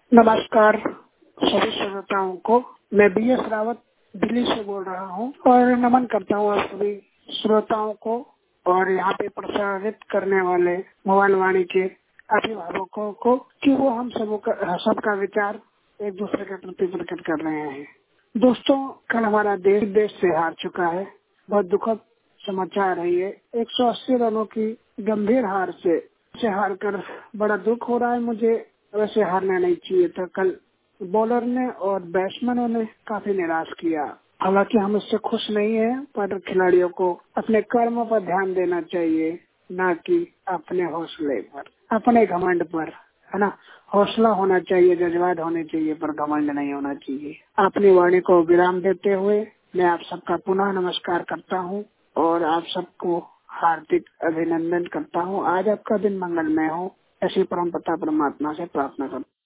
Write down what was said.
नमस्कार सभी श्रोताओं को। मैं BS रावत दिल्ली से बोल रहा हूं और नमन करता हूं आप सभी श्रोताओं को और यहाँ पे प्रसारित करने वाले मोबाइल वाणी के अभिभावकों को कि वो हम सबका विचार एक दूसरे के प्रति प्रकट कर रहे हैं। दोस्तों, कल हमारा देश से हार चुका है। बहुत दुखद समाचार है ये। 180 रनों की गंभीर हार से हार कर बड़ा दुख हो रहा है मुझे। वैसे हारना नहीं चाहिए था। कल बॉलर ने और बैट्समैनों ने काफी निराश किया। हालांकि हम इससे खुश नहीं हैं, पर खिलाड़ियों को अपने कर्म पर ध्यान देना चाहिए, ना कि अपने हौसले पर, अपने घमंड पर, है ना। हौसला होना चाहिए, जज्बात होने चाहिए, पर घमंड नहीं होना चाहिए। अपनी वाणी को विराम देते हुए मैं आप सबका पुनः नमस्कार करता हूँ और आप सबको हार्दिक अभिनंदन करता हूँ। आज आपका दिन मंगलमय हो, ऐसी परमपिता परमात्मा से प्रार्थना करता हूँ।